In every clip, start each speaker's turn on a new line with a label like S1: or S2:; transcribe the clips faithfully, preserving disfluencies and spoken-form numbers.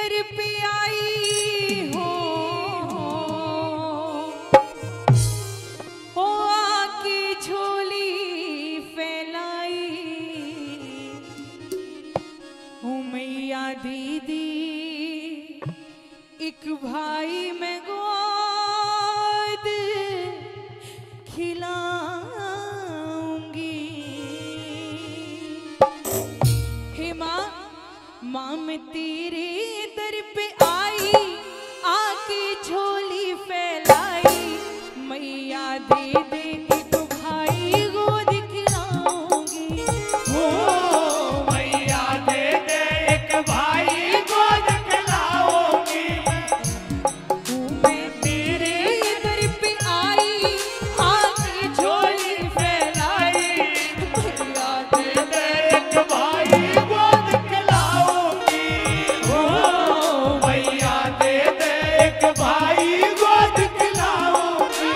S1: दर पे आई हो, हो आके झोली फैलाई, हूँ मैया दीदी एक भाई में गोद खिलाऊंगी। हे माँ, माँ मैं तेरे दर पे आई, आके झोली फैलाई, मैया दे दे एक भाई गोद खिलाऊंगी।
S2: ओ मैया दे दे एक भाई गोद खिलाऊंगी।
S1: मैं तेरे दर पे आई, आके झोली फैलाई, मैया दे दे
S2: एक भाई गोद खिलाऊंगी। ओ मैया दे दे एक भाई गोद खिलाऊंगी।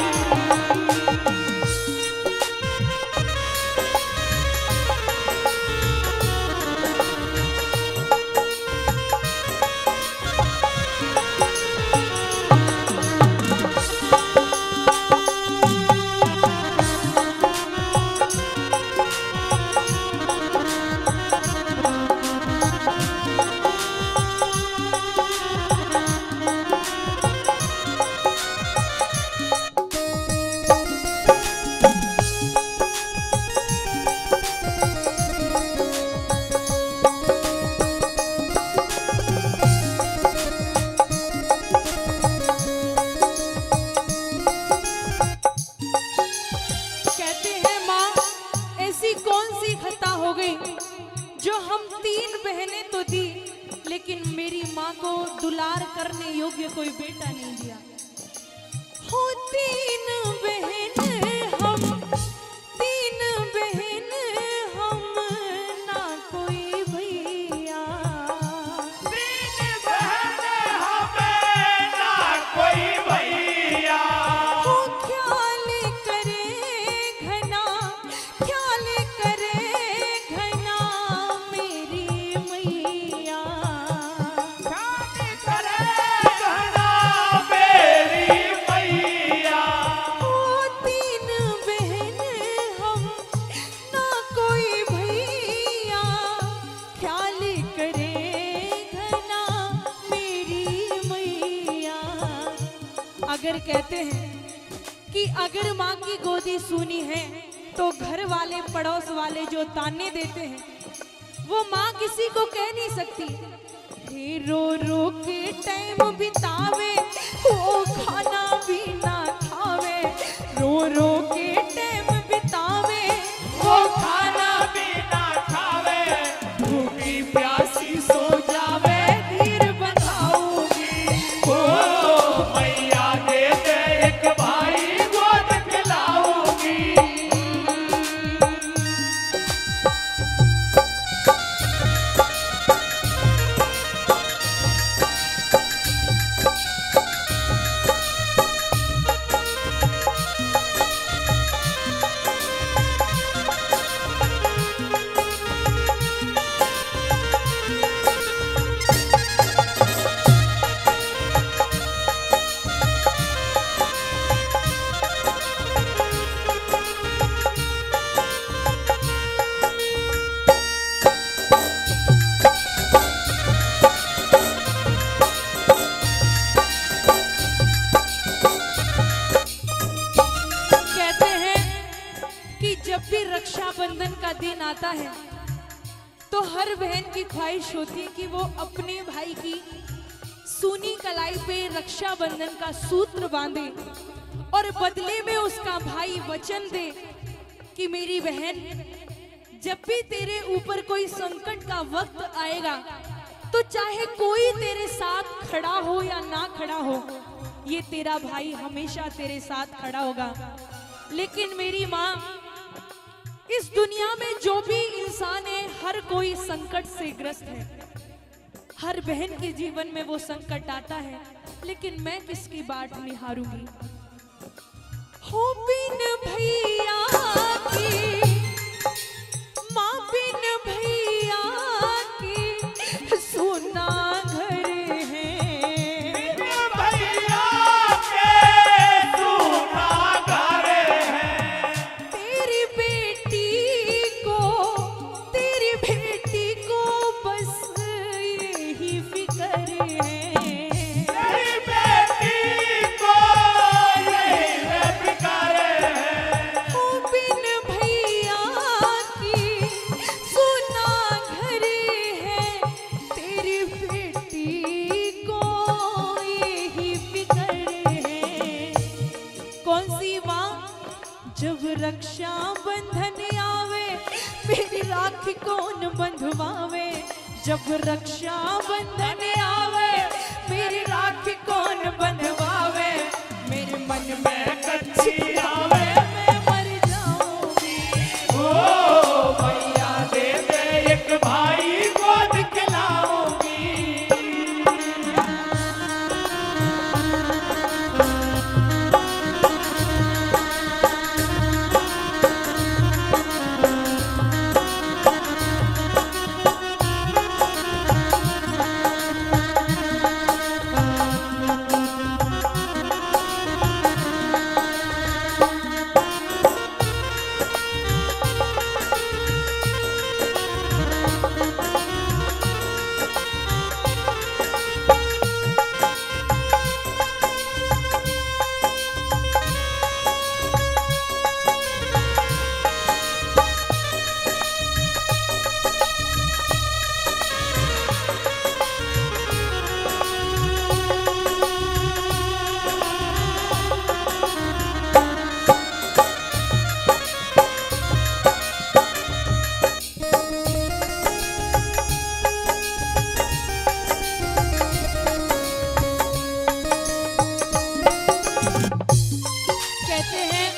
S1: कहते हैं माँ, ऐसी कौन सी खता हो गई जो हम तीन बहनें तो दी, लेकिन मेरी माँ को दुलार करने योग्य कोई बेटा नहीं दिया। हो तीन बहन हम, तीन बहन हम, ना कोई भैया।
S2: तीन बहन हमें ना कोई भैया।
S1: हो ख्याल करे घना, ख्याल करे घना मेरी मैया।
S2: ख्याल करे घना मेरी मैया।
S1: हो तीन बहन हम, ना कोई भैया, ख्याल करे घना मेरी मैया। अगर कहते हैं कि अगर माँ की गोदी सूनी है तो घर वाले पड़ोस वाले जो ताने देते हैं वो माँ किसी को कह नहीं सकती। हे रो रो के टाइम बितावे, वो खाना भी ना खावे, रो रो के टाइम बितावे,
S2: वो खाना भी ना खावे, भूखी प्यासी सो जावे।
S1: धीर बताऊंगी।
S2: ओ मैया दे दे एक भाई गोद खिलाऊंगी।
S1: कहते हैं कि जब भी रक्षाबंधन का दिन आता है तो हर बहन की ख्वाहिश होती है कि वो अपने भाई की सूनी कलाई पे रक्षाबंधन का सूत्र बांधे और बदले में उसका भाई वचन दे कि मेरी बहन, जब भी तेरे ऊपर कोई संकट का वक्त आएगा तो चाहे कोई तेरे साथ खड़ा हो या ना खड़ा हो, ये तेरा भाई हमेशा तेरे साथ खड़ा होगा। लेकिन मेरी माँ, इस दुनिया में जो भी इंसान है हर कोई संकट से ग्रस्त है। हर बहन के जीवन में वो संकट आता है, लेकिन मैं किसकी बाट निहारूंगी। हो बिन भैया की, माँ बिन भैया की, सुना घर है।
S2: तेरी बेटी को यही वे पुकारे हैं।
S1: ओ बिन भैया की सुना घर है, तेरी बेटी को यही फिक्र है। कौन सी माँ जब रक्षा बंधन आवे, मेरी राखी कौन बंधवावे। जब रक्षा बंधन आवे, मेरी राखी कौन बंधवावे। मेरे मन में
S2: कच्ची आवे
S1: मैं मर जाऊंगी।
S2: ओ भैया दे दे एक भाई को दिखलाऊंगी।
S1: कहते हैं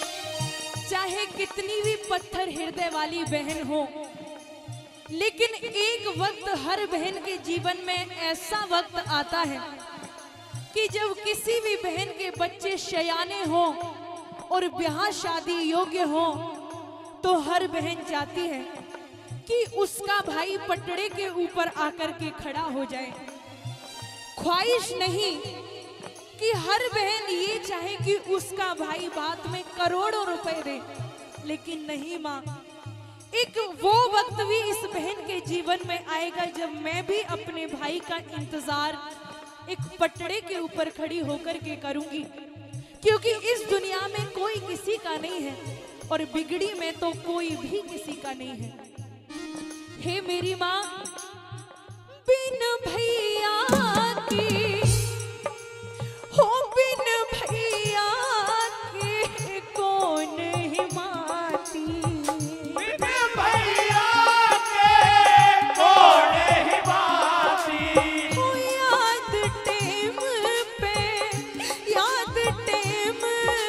S1: चाहे कितनी भी पत्थर हृदय वाली बहन हो, लेकिन एक वक्त हर बहन के जीवन में ऐसा वक्त आता है कि जब किसी भी बहन के बच्चे शयाने हो और ब्याह शादी योग्य हो, तो हर बहन चाहती है कि उसका भाई पटड़े के ऊपर आकर के खड़ा हो जाए। ख्वाहिश नहीं कि हर बहन ये चाहे कि उसका भाई बात में करोड़ों रुपए दे, लेकिन नहीं माँ, एक वो वक्त भी इस बहन के जीवन में आएगा जब मैं भी अपने भाई का इंतजार एक पटड़े के ऊपर खड़ी होकर के करूंगी, क्योंकि इस दुनिया में कोई किसी का नहीं है और बिगड़ी में तो कोई भी किसी का नहीं है। हे मेरी माँ, बिन भैया की हो, बिन भैया के कौन हिमाती।
S2: बिन भैया के कौन हिमाती।
S1: हो याद टेम पे, याद टेम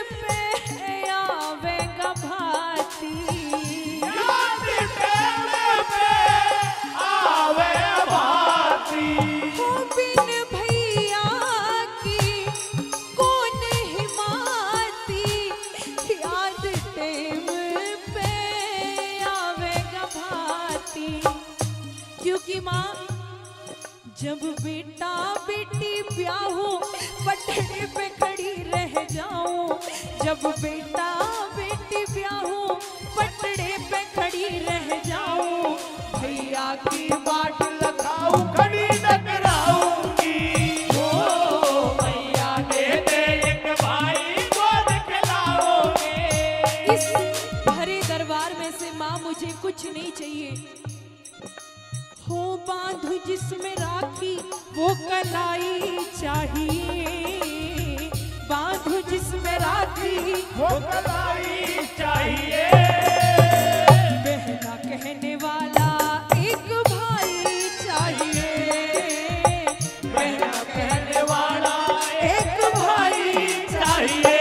S1: पे आवेगा भाती।
S2: याद टेम पे आवे भाती।
S1: हो बिन भैया की कौन हिमाती, याद टेम पे आवेगा भाती। क्योंकि माँ, जब बेटा बेटी ब्याह हो, पटड़े पे खड़ी रह जाऊं। जब बेटा बेटी ब्याह हो, पटड़े पे खड़ी रह जाऊं। भैया की बाट लगाऊं,
S2: खड़ी टकराऊंगी। ओ भैया दे दे एक भाई को दिखलाओगे।
S1: इस भरे दरबार में से माँ मुझे कुछ नहीं चाहिए। हो बांधू जिसमें राखी वो कलाई चाहिए। बांधू जिसमें राखी
S2: वो कलाई चाहिए।
S1: बहना कहने वाला एक भाई चाहिए।
S2: बहना कहने वाला एक भाई चाहिए।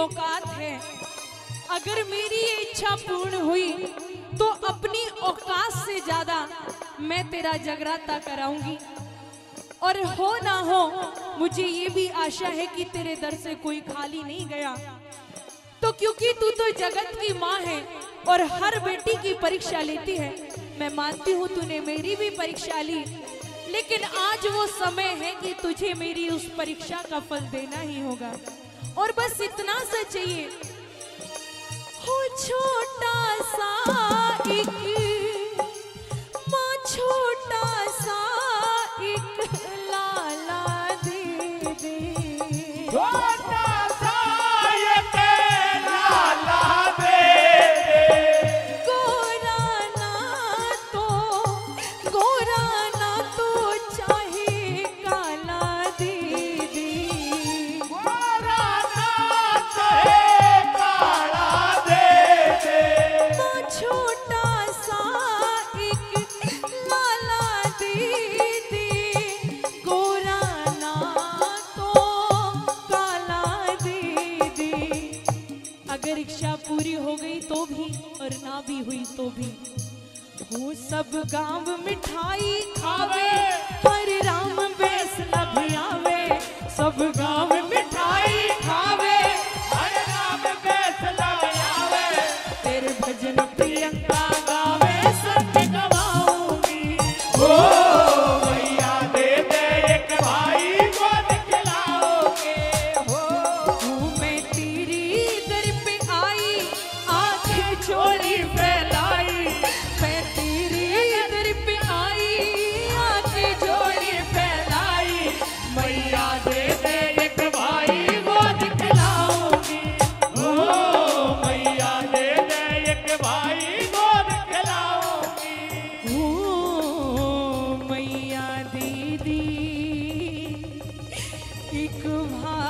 S1: औकात है। अगर मेरी ये इच्छा पूर्ण हुई तो अपनी औकात से ज्यादा मैं तेरा जगराता कराऊंगी। और हो ना हो, मुझे ये भी आशा है कि तेरे दर से कोई खाली नहीं गया। तो क्योंकि तू तो जगत की माँ है और हर बेटी की परीक्षा लेती है, मैं मानती हूँ तूने मेरी भी परीक्षा ली, लेकिन आज वो समय है कि तुझे मेरी उस परीक्षा का फल देना ही होगा। और बस इतना सा चाहिए, हो छोटा सा एक माँ, छोटा सा एक लाला दे दे,
S2: छोटा सा एक लाला दे दे,
S1: गोरा ना तो गोरा ना तो चाहे काला दे दे,
S2: गोरा ना चाहे काला दे दे,
S1: माँ छोटा सा एक लाला दे दे, गोरा ना तो काला दे दे। अगर इच्छा पूरी हो गई तो भी और ना भी हुई तो भी, वो सब गांव मिठाई खावे, हरे राम बेस लभ आवे, सब गांव मिठाई खावे,
S2: हरे राम बेस लग आवे,
S1: तेरे भजन प्रियंका गावे, सत्य गवाऊंगी।
S2: ओ मैया दे दे एक भाई गोद खिलाओगे, हो
S1: हूँ मैं तेरी दर पे आई, आंखें चोरी फैलाई, मैं तेरी दर पे आई, आंखें चोरी फैलाई,
S2: मैया दे दे एक भाई गोद खिलाओगी, ओ मैया दे दे एक भाई गोद खिलाओगी,
S1: ओ मैया दीदी एक भाई